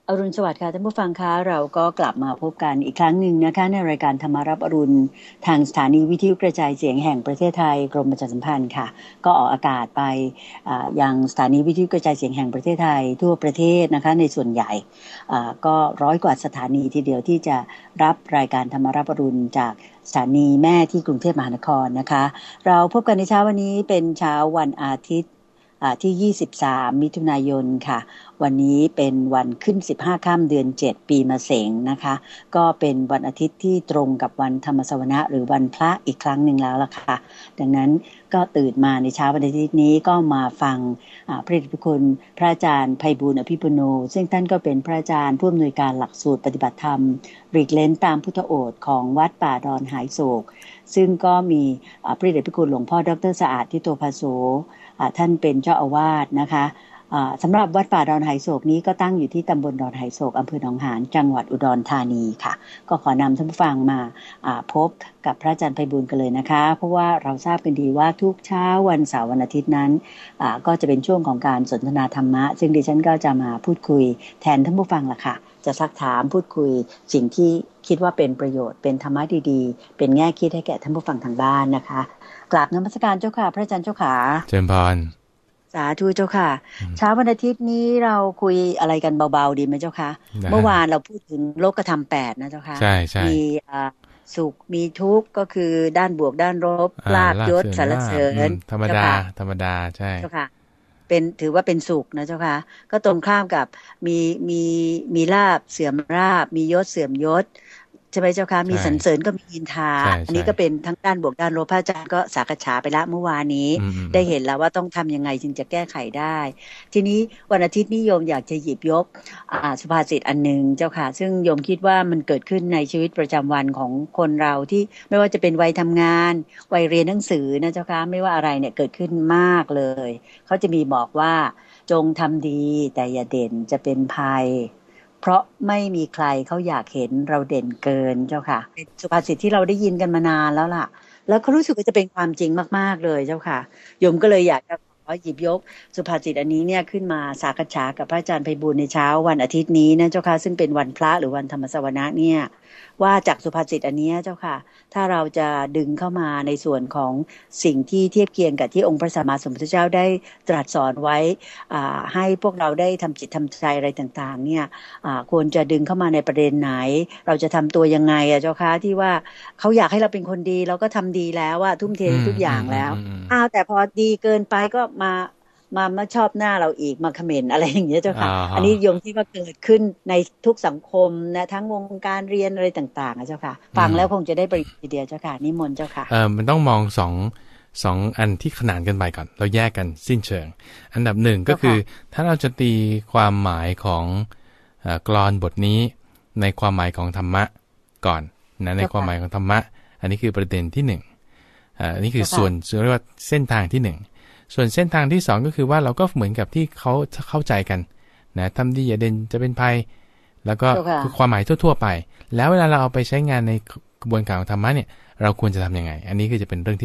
อรุณสวัสดิ์ค่ะท่านผู้ฟังคะเราก็กลับมาพบกันอีกครั้งหนึ่งนะคะในรายการธรรมารับอรุณทางสถานีวิทยุกระจายเสียงแห่งประเทศไทยกรมประชาสัมพันธ์ค่ะก็ออกอากาศไปยังสถานีวิทยุกระจายเสียงแห่งประเทศไทยทั่วประเทศนะคะในส่วนใหญ่ก็100 กว่าสถานีทีเดียวที่จะรับรายการธรรมารับอรุณจากสถานีแม่ที่กรุงเทพมหานครนะคะเราพบกันในเช้าวันนี้เป็นเช้าวันอาทิตย์ที่23มิถุนายนค่ะวันนี้เป็นวันขึ้น15ค่ำเดือน7ปีมะเสงนะคะก็เป็นวันอาทิตย์ที่ตรงกับวันธรรมสวนะหรือวันพระอีกครั้งหนึ่งแล้วล่ะค่ะดังนั้นก็ตื่นมาในเช้าวันอาทิตย์นี้ก็มาฟังพระเดชพระคุณพระอาจารย์ไพบูลย์อภิปุโนซึ่งท่านก็เป็นพระอาจารย์ผู้อำนวยการหลักสูตรปฏิบัติธรรมหลีกเล้นตามพุทธโอษฐ์ของวัดป่าดอนหายโศกซึ่งก็มีพระเดชพระคุณหลวงพ่อดร.สะอาดทิโตภาโสท่านเป็นเจ้าอาวาสนะคะสำหรับวัดป่าดอนไหโศกนี้ก็ตั้งอยู่ที่ตำบลดอนไหโศกอำเภอหนองหานจังหวัดอุดรธานีค่ะก็ขอนำท่านผู้ฟังมาพบกับพระอาจารย์ไพบูลย์กันเลยนะคะเพราะว่าเราทราบกันดีว่าทุกเช้าวันเสาร์วันอาทิตย์นั้นก็จะเป็นช่วงของการสนทนาธรรมะซึ่งดิฉันก็จะมาพูดคุยแทนท่านผู้ฟังล่ะค่ะจะซักถามพูดคุยสิ่งที่คิดว่าเป็นประโยชน์เป็นธรรมะดีๆเป็นแง่คิดให้แก่ท่านผู้ฟังทางบ้านนะคะกราบนมัสการเจ้าค่ะพระอาจารย์เจ้าค่ะเจริญพรสาธุเจ้าค่ะเช้าวันอาทิตย์นี้เราคุยอะไรกันเบาๆดีไหมเจ้าค่ะเมื่อวานเราพูดถึงโลกธรรม8นะเจ้าค่ะใช่ใช่มีสุขมีทุกข์ก็คือด้านบวกด้านลบลาภยศสรรเสริญธรรมดาธรรมดาใช่เจ้าค่ะเป็นถือว่าเป็นสุขนะเจ้าค่ะก็ตรงข้ามกับมีลาภเสื่อมลาภมียศเสื่อมยศใช่ไหมเจ้าค่ะมีสรรเสริญก็มีนินทาอันนี้ก็เป็นทั้งด้านบวกด้านลบพระอาจารย์ก็สักษาไปละเมื่อวานนี้ได้เห็นแล้วว่าต้องทำยังไงจึงจะแก้ไขได้ทีนี้วันอาทิตย์นี้โยมอยากจะหยิบยกสุภาษิตอันนึงเจ้าค่ะซึ่งโยมคิดว่ามันเกิดขึ้นในชีวิตประจำวันของคนเราที่ไม่ว่าจะเป็นวัยทำงานวัยเรียนหนังสือนะเจ้าค่ะไม่ว่าอะไรเนี่ยเกิดขึ้นมากเลยเขาจะมีบอกว่าจงทำดีแต่อย่าเด่นจะเป็นภัยเพราะไม่มีใครเขาอยากเห็นเราเด่นเกินเจ้าค่ะเป็นสุภาษิตที่เราได้ยินกันมานานแล้วล่ะแล้วก็รู้สึกว่าจะเป็นความจริงมากๆเลยเจ้าค่ะโยมก็เลยอยากจะขอหยิบยกสุภาษิตอันนี้เนี่ยขึ้นมาสักษากับพระอาจารย์ไพบูลย์ในเช้าวันอาทิตย์นี้นะเจ้าค่ะซึ่งเป็นวันพระหรือวันธรรมสวนะเนี่ยว่าจากสุภาษิตอันนี้เจ้าค่ะถ้าเราจะดึงเข้ามาในส่วนของสิ่งที่เทียบเคียงกับที่องค์พระสัมมาสัมพุทธเจ้าได้ตรัสสอนไว้ให้พวกเราได้ทำจิตทำใจอะไรต่างๆเนี่ยควรจะดึงเข้ามาในประเด็นไหนเราจะทำตัวยังไงเจ้าค่ะที่ว่าเขาอยากให้เราเป็นคนดีเราก็ทำดีแล้วทุ่มเททุกอย่างแล้วแต่พอดีเกินไปก็มาชอบหน้าเราอีกมาคอมเมนต์อะไรอย่างเงี้ยเจ้าค่ะอันนี้โยมที่ว่าเกิดขึ้นในทุกสังคมนะทั้งวงการเรียนอะไรต่างๆเจ้าค่ะฟังแล้วคงจะได้ประโยชน์ทีเดียวเจ้าค่ะนิมนต์เจ้าค่ะมันต้องมองสองอันที่ขนานกันไปก่อนเราแยกกันสิ้นเชิงอันดับหนึ่งก็คือถ้าเราจะตีความหมายของกลอนบทนี้ในความหมายของธรรมะก่อนนะในความหมายของธรรมะอันนี้คือประเด็นที่1อันนี้คือส่วนเรียกว่าเส้นทางที่1ส่วนเส้นทางที่2ก็คือว่าเราก็เหมือนกับที่เขาเข้าใจกันนะทำดีอย่าเด่นจะเป็นภัยแล้วก็คือความหมายทั่วๆไปแล้วเวลาเราเอาไปใช้งานในกระบวนการของธรรมะเนี่ยเราควรจะทำยังไงอันนี้ก็จะเป็นเรื่องที่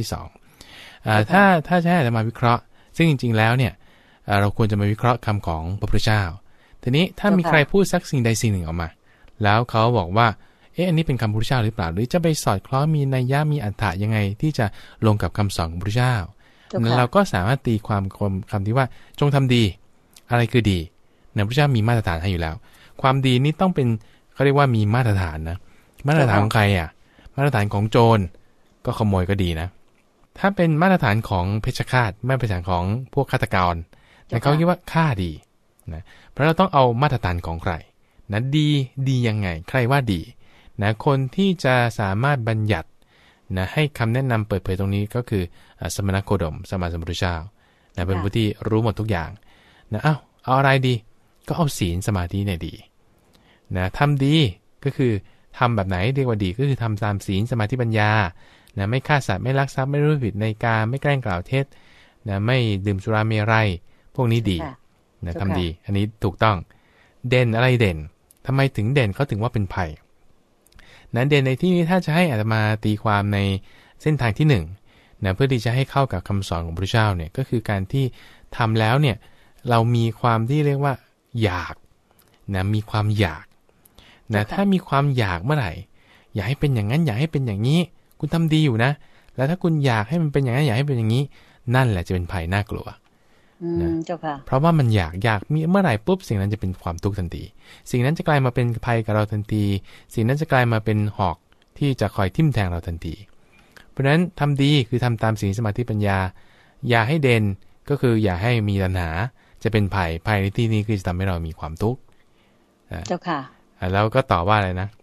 2ถ้าจะให้มาวิเคราะห์ซึ่งจริงๆแล้วเนี่ยเราควรจะมาวิเคราะห์คำของพระพุทธเจ้าทีนี้ถ้ามีใครพูดสักสิ่งใดสิ่งหนึ่งออกมาแล้วเขาบอกว่าอันนี้เป็นคำพระพุทธเจ้าหรือเปล่าหรือจะไปสอดคล้องมีนัยยะมีอรรถะยังไงที่จะลงกับคำสอนของพระพุทธเจ้าเราก็สามารถตีความคำที่ว่าจงทำดีอะไรคือดีพระพุทธเจ้ามีมาตรฐานให้อยู่แล้วความดีนี่ต้องเป็นเขาเรียกว่ามีมาตรฐานนะมาตรฐานของใครมาตรฐานของโจรก็ขโมยก็ดีนะถ้าเป็นมาตรฐานของเพชฌฆาตมาตรฐานของพวกฆาตกรแต่เขาคิดว่าฆ่าดีนะเพราะเราต้องเอามาตรฐานของใครนะดียังไงใครว่าดีนะคนที่จะสามารถบัญญัตินะให้คำแนะนำเปิดเผยตรงนี้ก็คือสมณโคดมสัมมาสัมพุทธเจ้านะเป็นผู้ที่รู้หมดทุกอย่างนะเอาอะไรดีก็เอาศีลสมาธิเนี่ยดีนะทำดีก็คือทำแบบไหนเรียกว่าดีก็คือทำตามศีลสมาธิปัญญานะไม่ฆ่าสัตว์ไม่ลักทรัพย์ไม่รู้ผิดในกามไม่แกล้งกล่าวเท็จนะไม่ดื่มสุราเมรัยพวกนี้ดีนะทำดีอันนี้ถูกต้องเด่นอะไรเด่นทำไมถึงเด่นเขาถึงว่าเป็นภัยนั้นเด่นในที่นี้ถ้าจะให้อาตมาตีความในเส้นทางที่1นะเพื่อที่จะให้เข้ากับคำสอนของพระพุทธเจ้าเนี่ยก็คือการที่ทำแล้วเนี่ยเรามีความที่เรียกว่าอยากนะมีความอยากนะถ้ามีความอยากเมื่อไหร่อยากให้เป็นอย่างนั้นอยากให้เป็นอย่างนี้คุณทำดีอยู่นะแล้วถ้าคุณอยากให้มันเป็นอย่างนั้นอยากให้เป็นอย่างนี้นั่นแหละจะเป็นภัยน่ากลัวนะเจ้าค่ะเพราะว่ามันอยากมีเมื่อไหร่ปุ๊บสิ่งนั้นจะเป็นความทุกข์ทันทีสิ่งนั้นจะกลายมาเป็นภัยกับเราทันทีสิ่งนั้นจะกลายมาเป็นหอกที่จะคอยทิ่มแทงเราทันทีเพราะฉะนั้นทำดีคือทำตามศีลสมาธิปัญญาอย่าให้เด่นก็คืออย่าให้มีตัณหาจะเป็นภัยในที่นี้คือจะทำให้เรามีความทุกข์เจ้าค่ะแล้วก็ต่อว่าอะไรนะ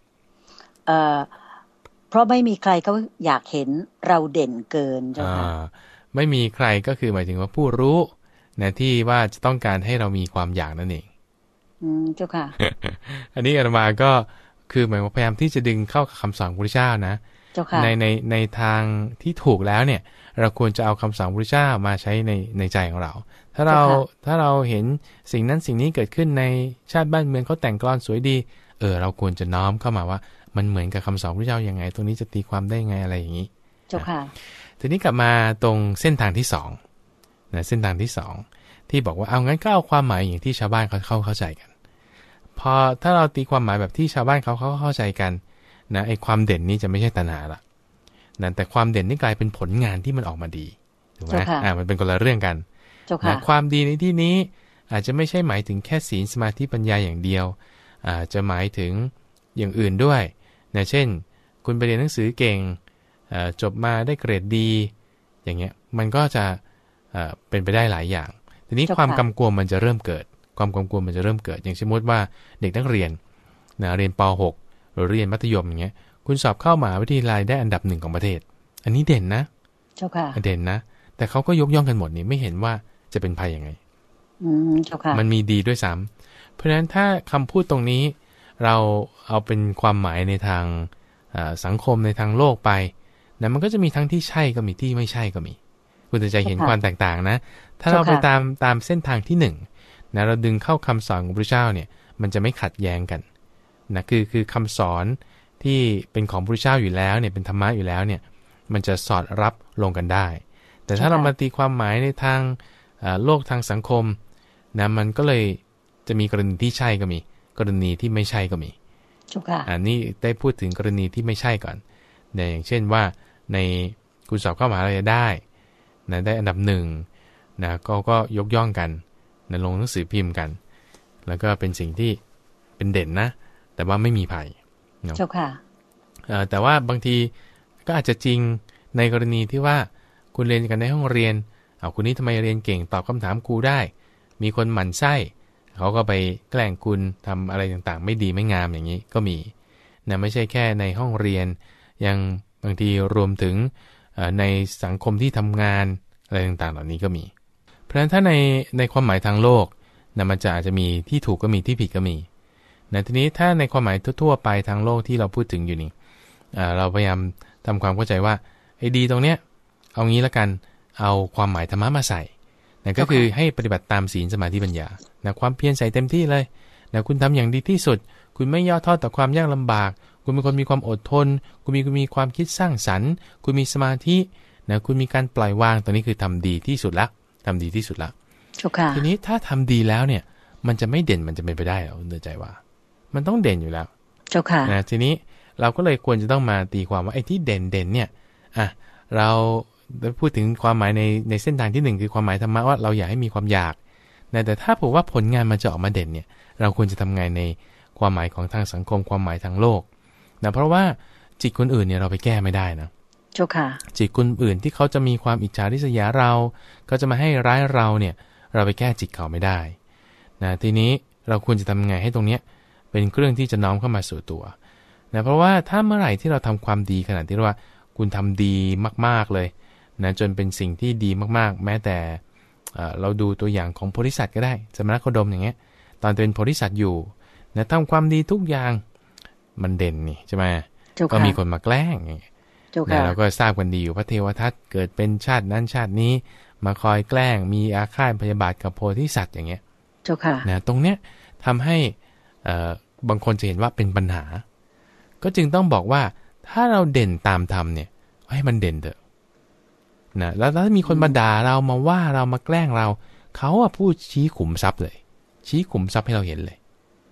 เพราะไม่มีใครเขาอยากเห็นเราเด่นเกินเจ้าค่ะไม่มีใครก็คือหมายถึงว่าผู้รู้นะที่ว่าจะต้องการให้เรามีความอยากนั่นเองเจ้าค่ะอันนี้อาตมาก็คือหมายว่าพยายามที่จะดึงเข้ากับคำสอนพระพุทธเจ้านะในทางที่ถูกแล้วเนี่ยเราควรจะเอาคำสอนพระพุทธเจ้ามาใช้ในใจของเราถ้าเราเห็นสิ่งนั้นสิ่งนี้เกิดขึ้นในชาติบ้านเมืองเขาแต่งกลอนสวยดีเราควรจะน้อมเข้ามาว่ามันเหมือนกับคำสอนพระพุทธเจ้ายังไงตรงนี้จะตีความได้ยังไงอะไรอย่างนี้เจ้าค่ะทีนี้กลับมาตรงเส้นทางที่สองนะเส้นทางที่สองที่บอกว่าเอางั้นก็เอาความหมายอย่างที่ชาวบ้านเขาเข้าใจกันพอถ้าเราตีความหมายแบบที่ชาวบ้านเขาเข้าใจกันนะไอ้ความเด่นนี้จะไม่ใช่ตัณหาละนะแต่ความเด่นนี่กลายเป็นผลงานที่มันออกมาดีถูกไหมมันเป็นคนละเรื่องกันนะความดีในที่นี้อาจจะไม่ใช่หมายถึงแค่ศีลสมาธิปัญญาอย่างเดียวอาจจะหมายถึงอย่างอื่นด้วยนะเช่นคุณไปเรียนหนังสือเก่งจบมาได้เกรดดีอย่างเงี้ยมันก็จะเป็นไปได้หลายอย่างทีนี้ความกำกวมมันจะเริ่มเกิดความกำกวมมันจะเริ่มเกิดอย่างสมมติว่าเด็กนักเรียนนะเรียนป .6 หรือเรียนมัธยมอย่างเงี้ยคุณสอบเข้ามหาวิทยาลัยได้อันดับ1ของประเทศอันนี้เด่นนะเจ้าค่ะเด่นนะแต่เขาก็ยกย่องกันหมดนี่ไม่เห็นว่าจะเป็นภัยยังไงเจ้าค่ะมันมีดีด้วยซ้ำเพราะฉะนั้นถ้าคำพูดตรงนี้เราเอาเป็นความหมายในทางสังคมในทางโลกไปนะมันก็จะมีทั้งที่ใช่ก็มีที่ไม่ใช่ก็มีคุณจะเห็นความแตกต่างนะถ้าเราไปตามเส้นทางที่1นะเราดึงเข้าคำสอนของพระเจ้าเนี่ยมันจะไม่ขัดแย้งกันนะคือคำสอนที่เป็นของพระเจ้าอยู่แล้วเนี่ยเป็นธรรมะอยู่แล้วเนี่ยมันจะสอดรับลงกันได้แต่ถ้าเรามาตีความหมายในทางโลกทางสังคมนะมันก็เลยจะมีกรณีที่ใช่ก็มีกรณีที่ไม่ใช่ก็มีอันนี้ได้พูดถึงกรณีที่ไม่ใช่ก่อนเนี่ยอย่างเช่นว่าในคุณสอบเข้ามหาวิทยาลัยได้นะได้อันดับ1นะก็ยกย่องกันนะลงหนังสือพิมพ์กันแล้วก็เป็นสิ่งที่เป็นเด่นนะแต่ว่าไม่มีภัยเนาะแต่ว่าบางทีก็อาจจะจริงในกรณีที่ว่าคุณเรียนกันในห้องเรียนคุณนี้ทำไมเรียนเก่งตอบคำถามครูได้มีคนหมั่นไส้เขาก็ไปแกล้งคุณทำอะไรต่างๆไม่ดีไม่งามอย่างนี้ก็มีนะไม่ใช่แค่ในห้องเรียนยังบางทีรวมถึงในสังคมที่ทำงานอะไรต่างๆเหล่านี้ก็มีเพราะฉะนั้นถ้าในความหมายทางโลกนะมันจะอาจจะมีที่ถูกก็มีที่ผิดก็มีนะทีนี้ถ้าในความหมายทั่วๆไปทางโลกที่เราพูดถึงอยู่นี่เราพยายามทำความเข้าใจว่าไอ้ดีตรงเนี้ยเอางี้ละกันเอาความหมายธรรมะมาใส่นะก็คือให้ปฏิบัติตามศีลสมาธิปัญญานะความเพียรใส่เต็มที่เลยนะคุณทำอย่างดีที่สุดคุณไม่ย่อท้อต่อความยากลำบากคุณเป็นคนมีความอดทนคุณมีความคิดสร้างสรรค์คุณมีสมาธินะคุณมีการปล่อยวางตรงนี้คือทำดีที่สุดละทำดีที่สุดละทีนี้ถ้าทำดีแล้วเนี่ยมันจะไม่เด่นมันจะเป็นไปได้หรอคุณเตือนใจว่ามันต้องเด่นอยู่แล้วนะทีนี้เราก็เลยควรจะต้องมาตีความว่าไอ้ที่เด่นเนี่ยเราพูดถึงความหมายในเส้นทางที่1คือความหมายธรรมะว่าเราอยากให้มีความอยากนะแต่ถ้าผมว่าผลงานมันจะออกมาเด่นเนี่ยเราควรจะทำไงในความหมายของทางสังคมความหมายทางโลกนะเพราะว่าจิตคนอื่นเนี่ยเราไปแก้ไม่ได้นะเจ้าค่ะจิตคนอื่นที่เขาจะมีความอิจฉาริษยาเราก็จะมาให้ร้ายเราเนี่ยเราไปแก้จิตเขาไม่ได้นะทีนี้เราควรจะทำไงให้ตรงเนี้ยเป็นเครื่องที่จะน้อมเข้ามาสู่ตัวนะเพราะว่าถ้าเมื่อไหร่ที่เราทำความดีขนาดที่ว่าคุณทำดีมากๆเลยนะจนเป็นสิ่งที่ดีมากๆแม้แต่เราดูตัวอย่างของโพธิสัตว์ก็ได้สมณโคดมอย่างเงี้ยตอนเป็นโพธิสัตว์อยู่นะทำความดีทุกอย่างมันเด่นนี่ใช่ไหมก็มีคนมาแกล้งนะเราก็ทราบกันดีอยู่พระเทวทัตเกิดเป็นชาตินั้นชาตินี้มาคอยแกล้งมีอาฆาตพยาบาทกับโพธิสัตว์อย่างเงี้ยนะตรงเนี้ยทำให้บางคนจะเห็นว่าเป็นปัญหาก็จึงต้องบอกว่าถ้าเราเด่นตามธรรมเนี่ยให้มันเด่นเถอะนะแล้วถ้ามีคนมาด่าเรามาว่าเรามาแกล้งเราเขาพูดชี้ขุมทรัพย์เลยชี้ขุมทรัพย์ให้เราเห็นเลย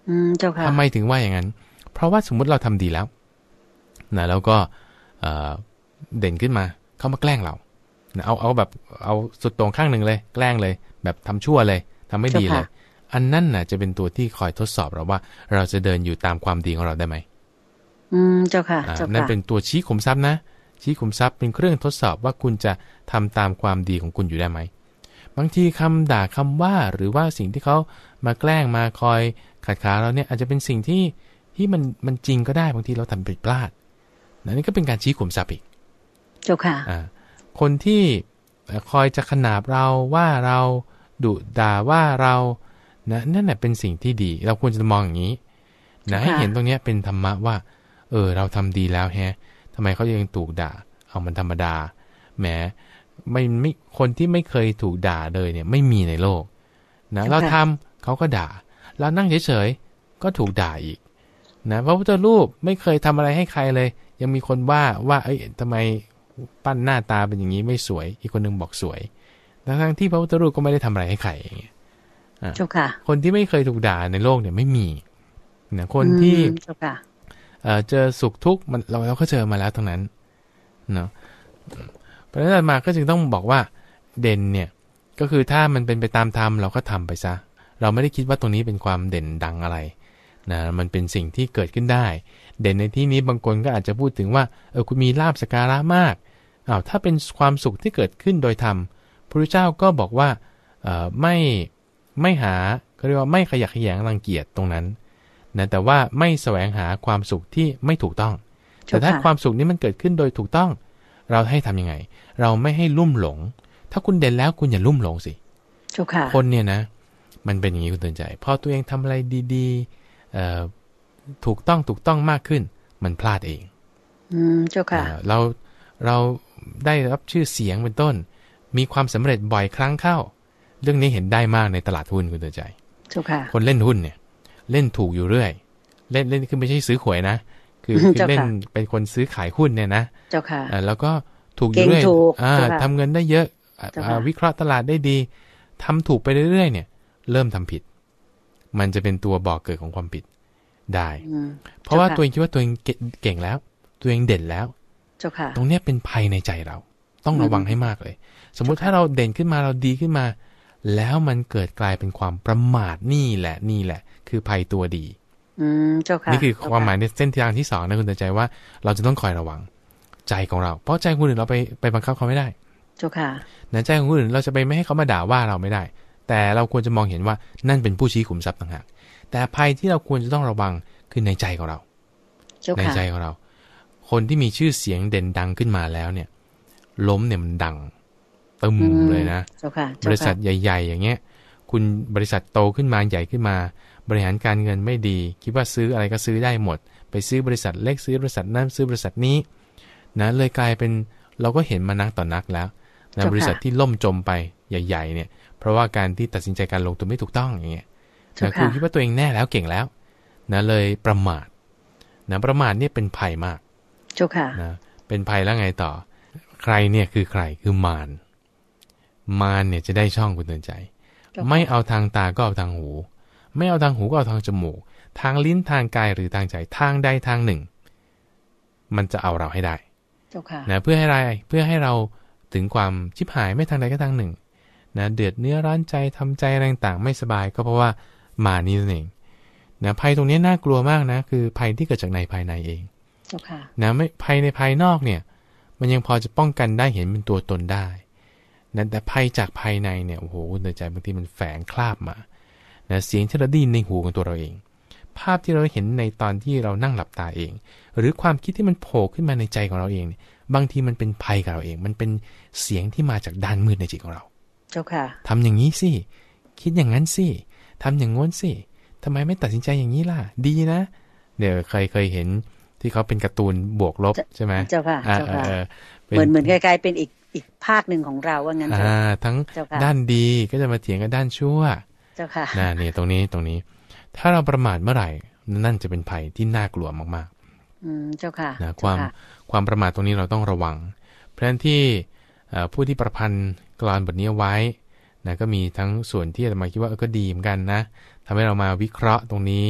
เจ้าค่ะทำไมถึงว่าอย่างนั้นเพราะว่าสมมุติเราทำดีแล้วนะแล้วก็เด่นขึ้นมาเข้ามาแกล้งเรานะเอาแบบเอาสุดตรงข้างหนึ่งเลยแกล้งเลยแบบทำชั่วเลยทำไม่ดีเลยอันนั้นน่ะจะเป็นตัวที่คอยทดสอบเราว่าเราจะเดินอยู่ตามความดีของเราได้ไหมเจ้าค่ะนั่นเป็นตัวชี้ขุมทรัพย์นะชี้ขุมทรัพย์เป็นเครื่องทดสอบว่าคุณจะทำตามความดีของคุณอยู่ได้ไหมบางทีคำด่าคำว่าหรือว่าสิ่งที่เขามาแกล้งมาคอยขัดขาเราเนี่ยอาจจะเป็นสิ่งที่มันจริงก็ได้บางทีเราทำผิดพลาดนี่ก็เป็นการชี้ขุมทรัพย์อีกเจ้าค่ะคนที่คอยจะขนาบเราว่าเราดุด่าว่าเรานั่นแหละเป็นสิ่งที่ดีเราควรจะมองอย่างนี้นะให้เห็นตรงนี้เป็นธรรมะว่าเราทำดีแล้วแฮะทำไมเขายังถูกด่าเอามันธรรมดาแหมไม่คนที่ไม่เคยถูกด่าเลยเนี่ยไม่มีในโลกนะเราทำเขาก็ด่าเรานั่งเฉยๆก็ถูกด่าอีกนะพระพุทธรูปไม่เคยทำอะไรให้ใครเลยยังมีคนว่าทำไมปั้นหน้าตาเป็นอย่างนี้ไม่สวยอีกคนนึงบอกสวยทั้งที่พระพุทธรูปก็ไม่ได้ทำอะไรให้ใครอย่างเงี้ยคนที่ไม่เคยถูกด่าในโลกเนี่ยไม่มีนะคนที่เจอสุขทุกข์มันเราก็เจอมาแล้วทั้งนั้นเนาะเพราะฉะนั้นมาก็จึงต้องบอกว่าเด่นเนี่ยก็คือถ้ามันเป็นไปตามธรรมเราก็ทำไปซะเราไม่ได้คิดว่าตรงนี้เป็นความเด่นดังอะไรนะมันเป็นสิ่งที่เกิดขึ้นได้เด่นในที่นี้บางคนก็อาจจะพูดถึงว่าคุณมีลาภสักการะมากถ้าเป็นความสุขที่เกิดขึ้นโดยธรรมพระพุทธเจ้าก็บอกว่าไม่หาเขาเรียกว่าไม่ขยักขยงรังเกียจตรงนั้นนะแต่ว่าไม่แสวงหาความสุขที่ไม่ถูกต้องแต่ถ้าความสุขนี้มันเกิดขึ้นโดยถูกต้องเราให้ทำยังไงเราไม่ให้ลุ่มหลงถ้าคุณเด่นแล้วคุณอย่าลุ่มหลงสิคนเนี่ยนะมันเป็นอย่างนี้คุณเตือนใจพอตัวเองทำอะไรดีๆถูกต้องมากขึ้นมันพลาดเองเจ้าค่ะเราได้รับชื่อเสียงเป็นต้นมีความสำเร็จบ่อยครั้งเข้าเรื่องนี้เห็นได้มากในตลาดหุ้นคุณเตือนใจคนเล่นหุ้นเนี่ยเล่นถูกอยู่เรื่อยเล่นคือไม่ใช่ซื้อหวยนะคือเล่นเป็นคนซื้อขายหุ้นเนี่ยนะเจ้าค่ะแล้วก็ถูกอยู่เรื่อยทำเงินได้เยอะวิเคราะห์ตลาดได้ดีทำถูกไปเรื่อยๆเนี่ยเริ่มทำผิดมันจะเป็นตัวบอกเกิดของความผิดได้เพราะว่าตัวเองคิดว่าตัวเองเก่งแล้วตัวเองเด่นแล้วตรงนี้เป็นภัยในใจเราต้องระวังให้มากเลยสมมุติถ้าเราเด่นขึ้นมาเราดีขึ้นมาแล้วมันเกิดกลายเป็นความประมาทนี่แหละคือภัยตัวดีนี่คือความหมายในเส้นทางที่2นะคุณเตือนใจว่าเราจะต้องคอยระวังใจของเราเพราะใจคนอื่นเราไปบังคับเขาไม่ได้ใจของคนอื่นเราจะไปไม่ให้เขามาด่าว่าเราไม่ได้แต่เราควรจะมองเห็นว่านั่นเป็นผู้ชี้ขุมทรัพย์ต่างหากแต่ภัยที่เราควรจะต้องระวังคือในใจของเราในใจของเราคนที่มีชื่อเสียงเด่นดังขึ้นมาแล้วเนี่ยล้มเนี่ยมันดังตึมเลยนะบริษัทใหญ่ๆอย่างเงี้ยคุณบริษัทโตขึ้นมาใหญ่ขึ้นมาบริหารการเงินไม่ดีคิดว่าซื้ออะไรก็ซื้อได้หมดไปซื้อบริษัทเล็กซื้อบริษัทนั้นซื้อบริษัทนี้นะเลยกลายเป็นเราก็เห็นมานักต่อนักแล้วนะบริษัทที่ล่มจมไปใหญ่ๆเนี่ยเพราะว่าการที่ตัดสินใจการลงทุนไม่ถูกต้องอย่างเงี้ยนะคือคิดว่าตัวเองแน่แล้วเก่งแล้วนะเลยประมาทนะประมาทเนี่ยเป็นภัยมากนะเป็นภัยแล้วไงต่อใครเนี่ยคือใครคือมารเนี่ยจะได้ช่องคุณเตือนใจไม่เอาทางตาก็เอาทางหูไม่เอาทางหูก็เอาทางจมูกทางลิ้นทางกายหรือทางใจทางใดทางหนึ่งมันจะเอาเราให้ได้นะเพื่อให้เราถึงความชิบหายไม่ทางใดก็ทางหนึ่งนะเดือดเนื้อร้อนใจทำใจอะไรต่างไม่สบายก็เพราะว่ามานี่นั่นเองนะภัยตรงนี้น่ากลัวมากนะคือภัยที่เกิดจากในภายในเองนะไม่ภัยในภายนอกเนี่ยมันยังพอจะป้องกันได้เห็นเป็นตัวตนได้นะแต่ภัยจากภายในเนี่ยโอ้โหในใจบางทีมันแฝงคราบมานะเสียงที่เราได้ยินในหูของตัวเราเองภาพที่เราเห็นในตอนที่เรานั่งหลับตาเองหรือความคิดที่มันโผล่ขึ้นมาในใจของเราเองบางทีมันเป็นภัยกับเราเองมันเป็นเสียงที่มาจากด้านมืดในจิตของเราเจ้าค่ะทำอย่างนี้สิคิดอย่างนั้นสิทำอย่างง้นสิทำไมไม่ตัดสินใจอย่างนี้ล่ะดีนะเดี๋ยวเคยเห็นที่เขาเป็นการ์ตูนบวกลบใช่ไหมเจ้าค่ะเหมือนคล้ายๆเป็นอีกภาคหนึ่งของเราว่างั้นทั้งด้านดีก็จะมาเถียงกับด้านชั่วเจ้าค่ะนี่ตรงนี้ถ้าเราประมาทเมื่อไหร่นั่นจะเป็นภัยที่น่ากลัวมากๆเจ้าค่ะนะความประมาทตรงนี้เราต้องระวังเพราะฉะนั้นที่ผู้ที่ประพันธ์กลอนบทนี้ไว้นะก็มีทั้งส่วนที่อาตมาคิดว่าก็ดีเหมือนกันนะทำให้เรามาวิเคราะห์ตรงนี้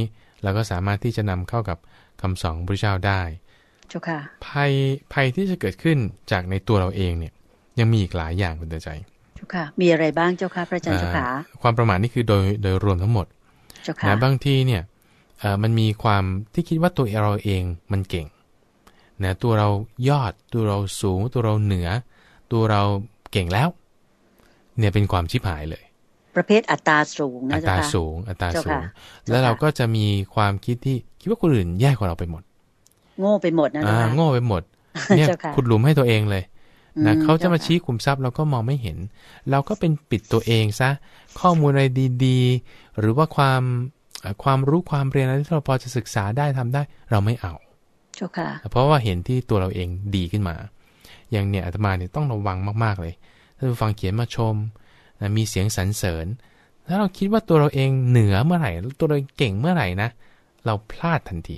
แล้วก็สามารถที่จะนำเข้ากับคำสอนของพระเจ้าได้เจ้าค่ะภัยที่จะเกิดขึ้นจากในตัวเราเองเนี่ยยังมีอีกหลายอย่างคุณเตือนใจเจ้าค่ะมีอะไรบ้างเจ้าค่ะพระอาจารย์เจ้าค่ะความประมาทนี่คือโดยรวมทั้งหมดเจ้าค่ะนะบางทีเนี่ยมันมีความที่คิดว่าตัวเราเองมันเก่งนะตัวเรายอดตัวเราสูงตัวเราเหนือตัวเราเก่งแล้วเนี่ยเป็นความชิบหายเลยประเภทอัตราสูงนะอัตราสูงแล้วเราก็จะมีความคิดที่คิดว่าคนอื่นแย่กว่าเราไปหมดโง่ไปหมดนะโง่ไปหมดเนี่ยขุดหลุมให้ตัวเองเลยนะเขาจะมาชี้ขุมทรัพย์เราก็มองไม่เห็นเราก็เป็นปิดตัวเองซะข้อมูลอะไรดีๆหรือว่าความรู้ความเรียนอะไรที่เราพอจะศึกษาได้ทำได้เราไม่เอาเพราะว่าเห็นที่ตัวเราเองดีขึ้นมาอย่างเนี่ยอาตมาเนี่ยต้องระวังมากๆเลยถ้าฟังเขียนมาชมนะมีเสียงสรรเสริญถ้าเราคิดว่าตัวเราเองเหนือเมื่อไหร่ตัวเราเก่งเมื่อไหร่นะเราพลาดทันที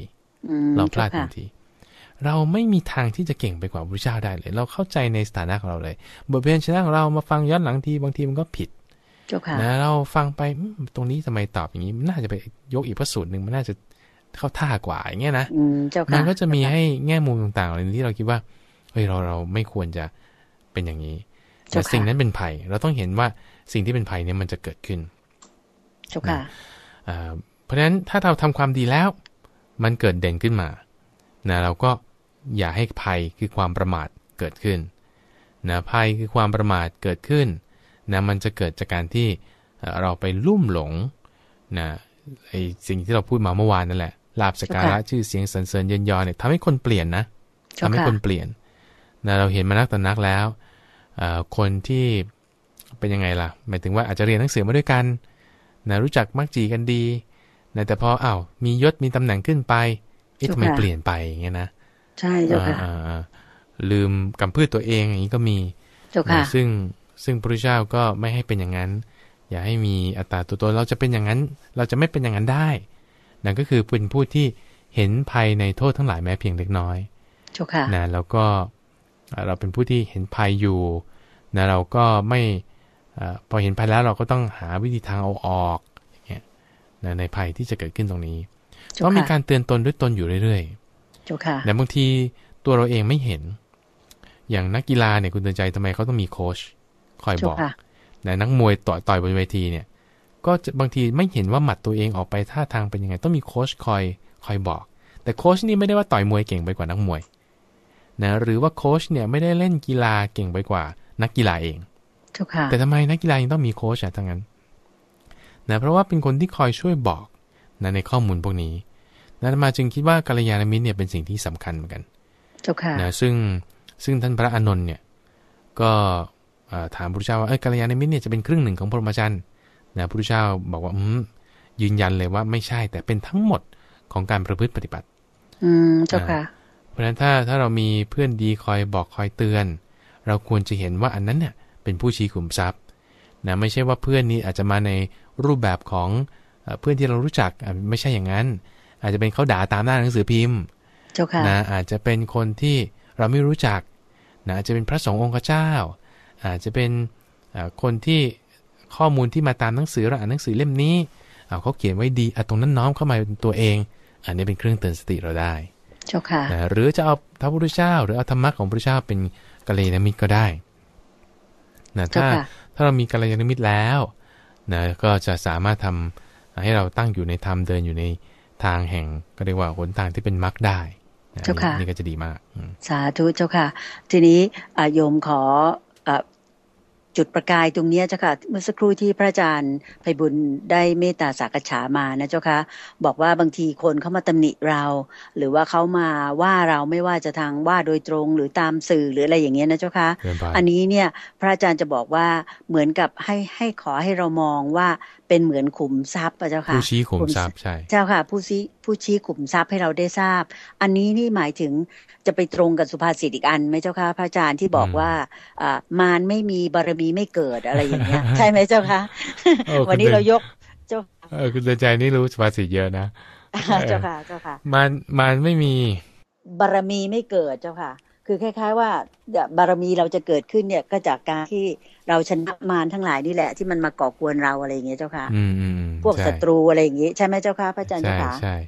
เราไม่มีทางที่จะเก่งไปกว่าพระเจ้าได้เลยเราเข้าใจในสถานะของเราเลยบทเรียนชนะของเรามาฟังย้อนหลังทีบางทีมันก็ผิดนะเราฟังไปตรงนี้ทำไมตอบอย่างนี้น่าจะไปยกอีกพระสูตรหนึ่งมันน่าจะเข้าท่ากว่าอย่างเงี้ยนะมันก็จะมีให้แง่มุมต่างๆอะไรที่เราคิดว่าเฮ้ยเราไม่ควรจะเป็นอย่างนี้แต่สิ่งนั้นเป็นภัยเราต้องเห็นว่าสิ่งที่เป็นภัยเนี่ยมันจะเกิดขึ้นเพราะฉะนั้นถ้าเราทำความดีแล้วมันเกิดเด่นขึ้นมานะเราก็อย่าให้ภัยคือความประมาทเกิดขึ้นนะภัยคือความประมาทเกิดขึ้นนะมันจะเกิดจากการที่เราไปลุ่มหลงนะไอ้สิ่งที่เราพูดมาเมื่อวานนั่นแหละลาภสักการะชื่อเสียงสรรเสริญเยินยอเนี่ยทำให้คนเปลี่ยนนะทำให้คนเปลี่ยนนะเราเห็นมานักต่อนักแล้วคนที่เป็นยังไงล่ะหมายถึงว่าอาจจะเรียนหนังสือมาด้วยกันนะรู้จักมักจีกันดีนะแต่พอมียศมีตำแหน่งขึ้นไปทำไมเปลี่ยนไปอย่างเงี้ยนะใช่เจ้าค่ะลืมกำพืชตัวเองอย่างนี้ก็มีเจ้าค่ะซึ่งพระพุทธเจ้าก็ไม่ให้เป็นอย่างนั้นอย่าให้มีอัตตาตัวตนเราจะเป็นอย่างนั้นเราจะไม่เป็นอย่างนั้นได้นั่นก็คือเป็นผู้ที่เห็นภัยในโทษทั้งหลายแม้เพียงเล็กน้อยเจ้าค่ะนะแล้วก็เราเป็นผู้ที่เห็นภัยอยู่นะเราก็ไม่พอเห็นภัยแล้วเราก็ต้องหาวิธีทางเอาออกอย่างเงี้ยนะในภัยที่จะเกิดขึ้นตรงนี้ต้องมีการเตือนตนด้วยตนอยู่เรื่อยๆเจ้าค่ะแต่บางทีตัวเราเองไม่เห็นอย่างนักกีฬาเนี่ยคุณเตือนใจทำไมเขาต้องมีโค้ชคอยบอกนะนักมวยต่อยบนเวทีเนี่ยก็บางทีไม่เห็นว่าหมัดตัวเองออกไปท่าทางเป็นยังไงต้องมีโค้ชคอยบอกแต่โค้ชนี่ไม่ได้ว่าต่อยมวยเก่งไปกว่านักมวยนะหรือว่าโค้ชเนี่ยไม่ได้เล่นกีฬาเก่งไปกว่านักกีฬาเองแต่ทำไมนักกีฬายังต้องมีโค้ชทั้งนั้นนะเพราะว่าเป็นคนที่คอยช่วยบอกนะในข้อมูลพวกนี้นะมาจึงคิดว่ากัลยาณมิตรเนี่ยเป็นสิ่งที่สำคัญเหมือนกันนะซึ่งท่านพระอานนท์เนี่ยก็ถามพระพุทธเจ้าว่ากัลยาณมิตรเนี่ยจะเป็นครึ่งหนึ่งของพรหมจรรย์นะพระพุทธเจ้าบอกว่ายืนยันเลยว่าไม่ใช่แต่เป็นทั้งหมดของการประพฤติปฏิบัติเจ้าค่ะเพราะฉะนั้นถ้าเรามีเพื่อนดีคอยบอกคอยเตือนเราควรจะเห็นว่าอันนั้นเนี่ยเป็นผู้ชี้ขุมทรัพย์นะไม่ใช่ว่าเพื่อนนี้อาจจะมาในรูปแบบของเพื่อนที่เรารู้จักไม่ใช่อย่างนั้นอาจจะเป็นเขาด่าตามหน้าหนังสือพิมพ์นะอาจจะเป็นคนที่เราไม่รู้จักนะอาจจะเป็นพระสงฆ์องค์เจ้าอาจจะเป็นคนที่ข้อมูลที่มาตามหนังสือเราอ่านหนังสือเล่มนี้เขาเขียนไว้ดีตรงนั้นน้อมเข้ามาเป็นตัวเองอันนี้เป็นเครื่องเตือนสติเราได้นะหรือจะเอาพระพุทธเจ้าหรือเอาธรรมะของพระพุทธเจ้าเป็นกัลยาณมิตรก็ได้นะถ้าเรามีกัลยาณมิตรแล้วนะก็จะสามารถทำให้เราตั้งอยู่ในธรรมเดินอยู่ในทางแห่งก็เรียกว่าหนทางที่เป็นมรรคได้นี่ก็จะดีมากสาธุเจ้าค่ะทีนี้โยมขอจุดประกายตรงนี้เจ้าค่ะเมื่อสักครู่ที่พระอาจารย์ไพบุญได้เมตตาสักษามานะเจ้าค่ะบอกว่าบางทีคนเขามาตำหนิเราหรือว่าเขามาว่าเราไม่ว่าจะทางว่าโดยตรงหรือตามสื่อหรืออะไรอย่างเงี้ยนะเจ้าค่ะอันนี้เนี่ยพระอาจารย์จะบอกว่าเหมือนกับให้ขอให้เรามองว่าเป็นเหมือนขุมทรัพย์เจ้าค่ะผู้ชี้ขุมทรัพย์ใช่เจ้าค่ะผู้ชี้ขุมทรัพย์ให้เราได้ทราบอันนี้นี่หมายถึงจะไปตรงกับสุภาษิตอีกอันไหมเจ้าค่ะพระอาจารย์ที่บอกว่ามารไม่มีบารมีไม่เกิดอะไรอย่างเงี้ยใช่ไหมเจ้าค่ะวันนี้เรายกเจ้าคุณเตือนใจนี่รู้สุภาษิตเยอะนะเจ้าค่ะมารไม่มีบารมีไม่เกิดเจ้าค่ะคือคล้ายๆว่าบารมีเราจะเกิดขึ้นเนี่ยก็จากการที่เราชนะมารทั้งหลายนี่แหละที่มันมาก่อกวนเราอะไรอย่างเงี้ยเจ้าค่ะพวกศัตรูอะไรอย่างงี้ใช่ไหมเจ้าค่ะพระอาจารย์เจ้าค่ะใช่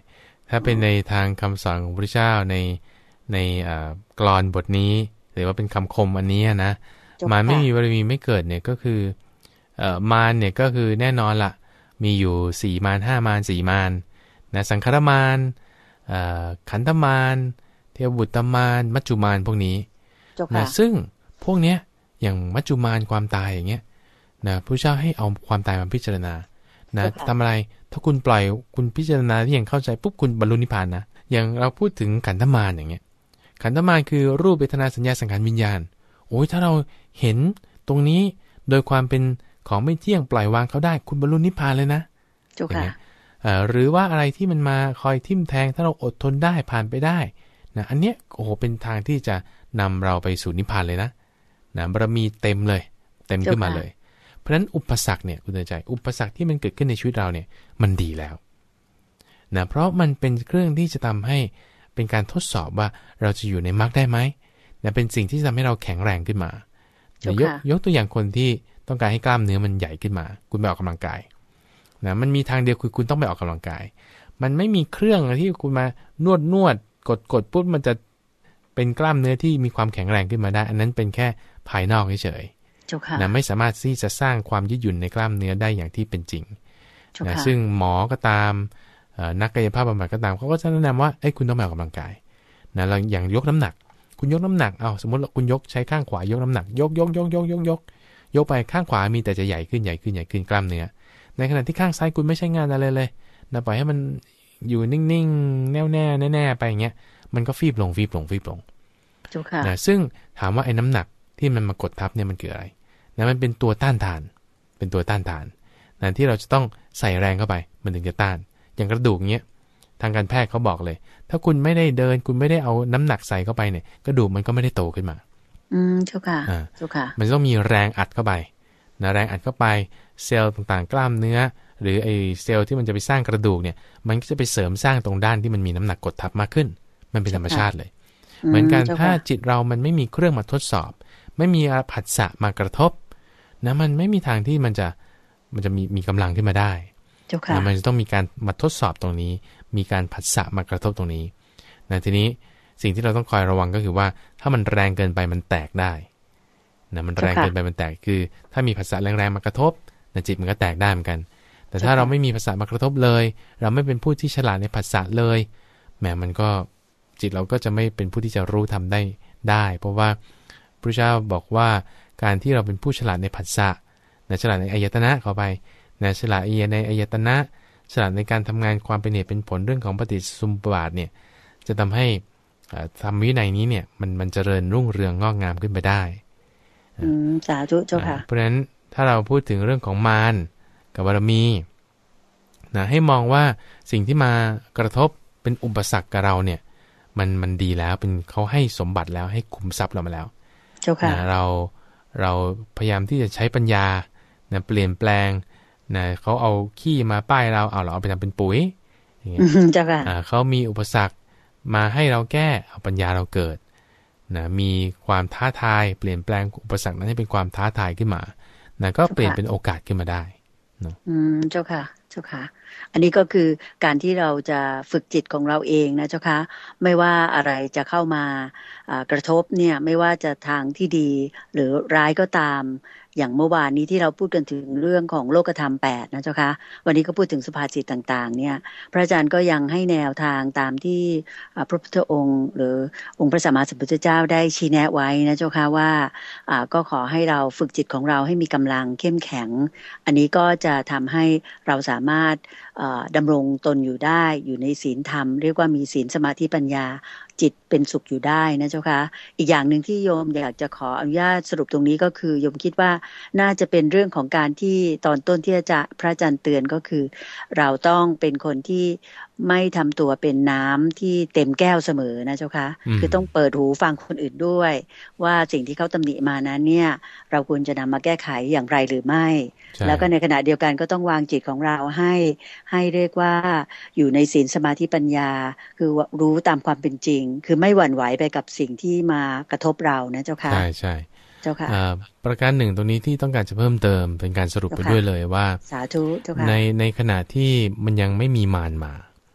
ถ้าเป็นในทางคำสอนของพระพุทธเจ้าในกลอนบทนี้หรือว่าเป็นคำคมอันนี้นะมารไม่มีบารมีไม่เกิดเนี่ยก็คือมารเนี่ยก็คือแน่นอนละมีอยู่4มาร5มาร4มารนะสังคารมารขันธมารเทวบุตรมารมัจจุมารพวกนี้นะซึ่งพวกเนี้ยอย่างมัจจุมารความตายอย่างเงี้ยนะพระเจ้าให้เอาความตายมาพิจารณานะทำอะไรถ้าคุณปล่อยคุณพิจารณาที่ยังเข้าใจปุ๊บคุณบรรลุนิพพานนะอย่างเราพูดถึงขันธมารอย่างเงี้ยขันธมารคือรูปเวทนาสัญญาสังขารวิญญาณโอ้ยถ้าเราเห็นตรงนี้โดยความเป็นของไม่เที่ยงปล่อยวางเขาได้คุณบรรลุนิพพานเลยนะอย่างเงี้ยหรือว่าอะไรที่มันมาคอยทิ่มแทงถ้าเราอดทนได้ผ่านไปได้นะอันเนี้ยโอ้โหเป็นทางที่จะนำเราไปสู่นิพพานเลยนะบารมีเต็มเลยเต็มขึ้นมาเลยเพราะฉะนั้นอุปสรรคเนี่ยคุณเตือนใจอุปสรรคที่มันเกิดขึ้นในชีวิตเราเนี่ยมันดีแล้วนะเพราะมันเป็นเครื่องที่จะทำให้เป็นการทดสอบว่าเราจะอยู่ในมรรคได้ไหมนะเป็นสิ่งที่จะทำให้เราแข็งแรงขึ้นมายกตัวอย่างคนที่ต้องการให้กล้ามเนื้อมันใหญ่ขึ้นมาคุณไปออกกำลังกายนะมันมีทางเดียวคือคุณต้องไปออกกำลังกายมันไม่มีเครื่องที่คุณมานวดกดปุ๊บมันจะเป็นกล้ามเนื้อที่มีความแข็งแรงขึ้นมาได้อันนั้นเป็นแค่ภายนอกเฉยๆนะไม่สามารถที่จะสร้างความยืดหยุ่นในกล้ามเนื้อได้อย่างที่เป็นจริงนะซึ่งหมอก็ตามนักกายภาพบำบัดก็ตามเขาก็จะแนะนำว่าคุณต้องไปออกกำลังกายนะเราอย่างยกน้ำหนักคุณยกน้ำหนักสมมติคุณยกใช้ข้างขวายกน้ำหนักยกไปข้างขวามีแต่จะใหญ่ขึ้นกล้ามเนื้อในขณะที่ข้างซ้ายคุณไม่ใช่งานอะไรเลยนะปล่อยให้มันอยู่นิ่งๆแน่ไปอย่างเงี้ยมันก็ฟีบลงนะซึ่งถามว่าไอ้น้ำหนักที่มันมากดทับเนี่ยมันคืออะไรนะมันเป็นตัวต้านทานนะที่เราจะต้องใส่แรงเข้าไปมันถึงจะต้านอย่างกระดูกเงี้ยทางการแพทย์เขาบอกเลยถ้าคุณไม่ได้เดินคุณไม่ได้เอาน้ำหนักใส่เข้าไปเนี่ยกระดูกมันก็ไม่ได้โตขึ้นมาเจ้าค่ะมันต้องมีแรงอัดเข้าไปนะแรงอัดเข้าไปเซลล์ต่างๆกล้ามเนื้อหรือไอเซลล์ที่มันจะไปสร้างกระดูกเนี่ยมันก็จะไปเสริมสร้างตรงด้านที่มันมีน้ำหนักกดทับมากขึ้นมันเป็นธรรมชาติเลยเหมือนกันถ้าจิตเรามันไม่มีเครื่องมาทดสอบไม่มีผัสสะมากระทบนะมันไม่มีทางที่มันจะมีกำลังขึ้นมาได้นะมันจะต้องมีการมาทดสอบตรงนี้มีการผัสสะมากระทบตรงนี้นะทีนี้สิ่งที่เราต้องคอยระวังก็คือว่าถ้ามันแรงเกินไปมันแตกได้นะมันแรงเกินไปมันแตกคือถ้ามีผัสสะแรงๆมากระทบนะจิตมันก็แตกได้เหมือนกันแต่ถ้าเราไม่มีผัสสะมากระทบเลยเราไม่เป็นผู้ที่ฉลาดในผัสสะเลยแหมมันก็จิตเราก็จะไม่เป็นผู้ที่จะรู้ทำได้เพราะว่าพระเจ้าบอกว่าการที่เราเป็นผู้ฉลาดในผัสสะนะฉลาดในอายตนะเข้าไปนะฉลาดในอายตนะฉลาดในการทำงานความเป็นเหตุเป็นผลเรื่องของปฏิจจสมุปบาทเนี่ยจะทำให้ธรรมวินัยนี้เนี่ยมันเจริญรุ่งเรืองงอกงามขึ้นไปได้สาธุเจ้าค่ะเพราะฉะนั้นถ้าเราพูดถึงเรื่องของมารกับบารมีนะให้มองว่าสิ่งที่มากระทบเป็นอุปสรรคกับเราเนี่ยมันดีแล้วเป็นเขาให้สมบัติแล้วให้คุมทรัพย์เรามาแล้วเจ้าค่ะเราพยายามที่จะใช้ปัญญานะเปลี่ยนแปลงนะเขาเอาขี้มาป้ายเราเอาไปทำเป็นปุ๋ยอย่างเงี้ยเจ้าค่ะเขามีอุปสรรคมาให้เราแก้เอาปัญญาเราเกิดนะมีความท้าทายเปลี่ยนแปลงอุปสรรคนั้นให้เป็นความท้าทายขึ้นมานะก็เปลี่ยนเป็นโอกาสขึ้นมาได้เจ้าค่ะอันนี้ก็คือการที่เราจะฝึกจิตของเราเองนะเจ้าค่ะไม่ว่าอะไรจะเข้ามากระทบเนี่ยไม่ว่าจะทางที่ดีหรือร้ายก็ตามอย่างเมื่อวานนี้ที่เราพูดกันถึงเรื่องของโลกธรรม8นะเจ้าค่ะวันนี้ก็พูดถึงสุภาษิตต่างๆเนี่ยพระอาจารย์ก็ยังให้แนวทางตามที่พระพุทธองค์หรือองค์พระสัมมาสัมพุทธเจ้าได้ชี้แนะไว้นะเจ้าค่ะว่าก็ขอให้เราฝึกจิตของเราให้มีกำลังเข้มแข็งอันนี้ก็จะทำให้เราสามารถดำรงตนอยู่ได้อยู่ในศีลธรรมเรียกว่ามีศีลสมาธิปัญญาจิตเป็นสุขอยู่ได้นะเจ้าค่ะอีกอย่างหนึ่งที่โยมอยากจะขออนุญาตสรุปตรงนี้ก็คือโยมคิดว่าน่าจะเป็นเรื่องของการที่ตอนต้นที่พระอาจารย์เตือนก็คือเราต้องเป็นคนที่ไม่ทำตัวเป็นน้ำที่เต็มแก้วเสมอนะเจ้าค่ะคือต้องเปิดหูฟังคนอื่นด้วยว่าสิ่งที่เขาตำหนิมานั้นเนี่ยเราควรจะนำมาแก้ไขอย่างไรหรือไม่แล้วก็ในขณะเดียวกันก็ต้องวางจิตของเราให้เรียกว่าอยู่ในศีลสมาธิปัญญาคือรู้ตามความเป็นจริงคือไม่หวั่นไหวไปกับสิ่งที่มากระทบเรานะเจ้าค่ะใช่เจ้าค่ะประการหนึ่งตรงนี้ที่ต้องการจะเพิ่มเติมเป็นการสรุปไปด้วยเลยว่าสาธุเจ้าค่ะในขณะที่มันยังไม่มีมารมา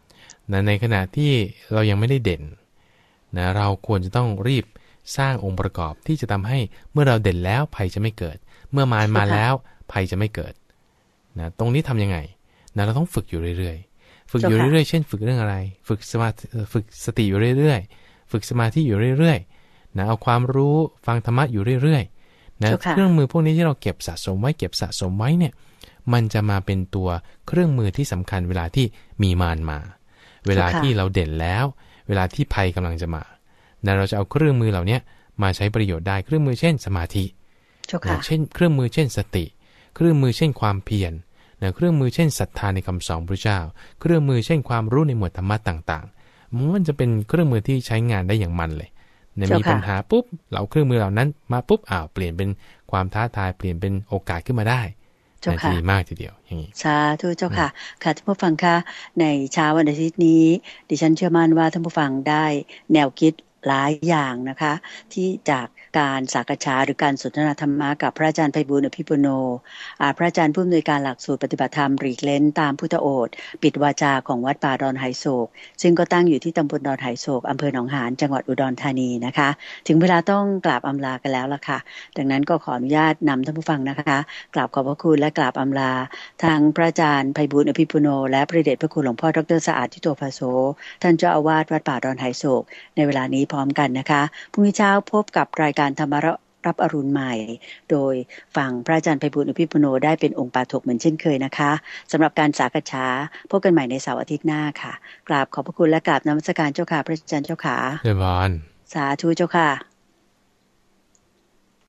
นะในขณะที่เรายังไม่ได้เด่นนะเราควรจะต้องรีบสร้างองค์ประกอบที่จะทำให้เมื่อเราเด่นแล้วภัยจะไม่เกิดเมื่อมารมาแล้วภัยจะไม่เกิดนะตรงนี้ทำยังไงนะเราต้องฝึกอยู่เรื่อยๆฝึกอยู่เรื่อยๆเช่นฝึกเรื่องอะไรฝึกสติอยู่เรื่อยๆฝึกสมาธิอยู่เรื่อยๆนะเอาความรู้ฟังธรรมะอยู่เรื่อยๆนะเครื่องมือพวกนี้ที่เราเก็บสะสมไว้เนี่ยมันจะมาเป็นตัวเครื่องมือที่สำคัญเวลาที่มีมารมาเวลาที่เราเด่นแล้วเวลาที่ภัยกำลังจะมานะเราจะเอาเครื่องมือเหล่านี้มาใช้ประโยชน์ได้เครื่องมือเช่นสมาธิเช่นเครื่องมือเช่นสติเครื่องมือเช่นความเพียรเครื่องมือเช่นศรัทธาในคำสอนพระเจ้าเครื่องมือเช่นความรู้ในหมวดธรรมะต่างๆมันจะเป็นเครื่องมือที่ใช้งานได้อย่างมันเลยมีปัญหาปุ๊บเราเครื่องมือเหล่านั้นมาปุ๊บเปลี่ยนเป็นความท้าทายเปลี่ยนเป็นโอกาสขึ้นมาได้ดีมากทีเดียวอย่างนี้สาธุเจ้าค่ะค่ะท่านผู้ฟังคะในเช้าวันอาทิตย์นี้ดิฉันเชื่อมั่นว่าท่านผู้ฟังได้แนวคิดหลายอย่างนะคะที่จากการสักษาหรือการสนทนาธรรมะกับพระอาจารย์ไพบูลย์ อภิปุโนพระอาจารย์ผู้อำนวยการหลักสูตรปฏิบัติธรรมหลีกเล้นตามพุทธโอษฐ์ปิดวาจาของวัดป่าดอนไหโศกซึ่งก็ตั้งอยู่ที่ตำบลดอนไหโศกอำเภอหนองหานจังหวัดอุดรธานีนะคะถึงเวลาต้องกราบอำลากันแล้วล่ะค่ะดังนั้นก็ขออนุญาตนำท่านผู้ฟังนะคะกราบขอบพระคุณและกราบอำลาทางพระอาจารย์ไพบูลย์ อภิปุโนและพระเดชพระคุณหลวงพ่อดร.สะอาดทิโตภาโสท่านเจ้าอาวาสวัดป่าดอนไหโศกในเวลานี้พร้อมกันนะคะพรุ่งนี้เช้าพบกับรายการธรรมรับอรุณใหม่โดยฝั่งพระอาจารย์ไพบูลย์ อภิปุโนได้เป็นองค์ปาฐกเหมือนเช่นเคยนะคะสำหรับการสักษาพบกันใหม่ในเสาร์อาทิตย์หน้าค่ะกราบขอบพระคุณและกราบนมัสการเจ้าค่ะพระอาจารย์เจ้าค่ะเรียบร้อยสาธุเจ้าค่ะ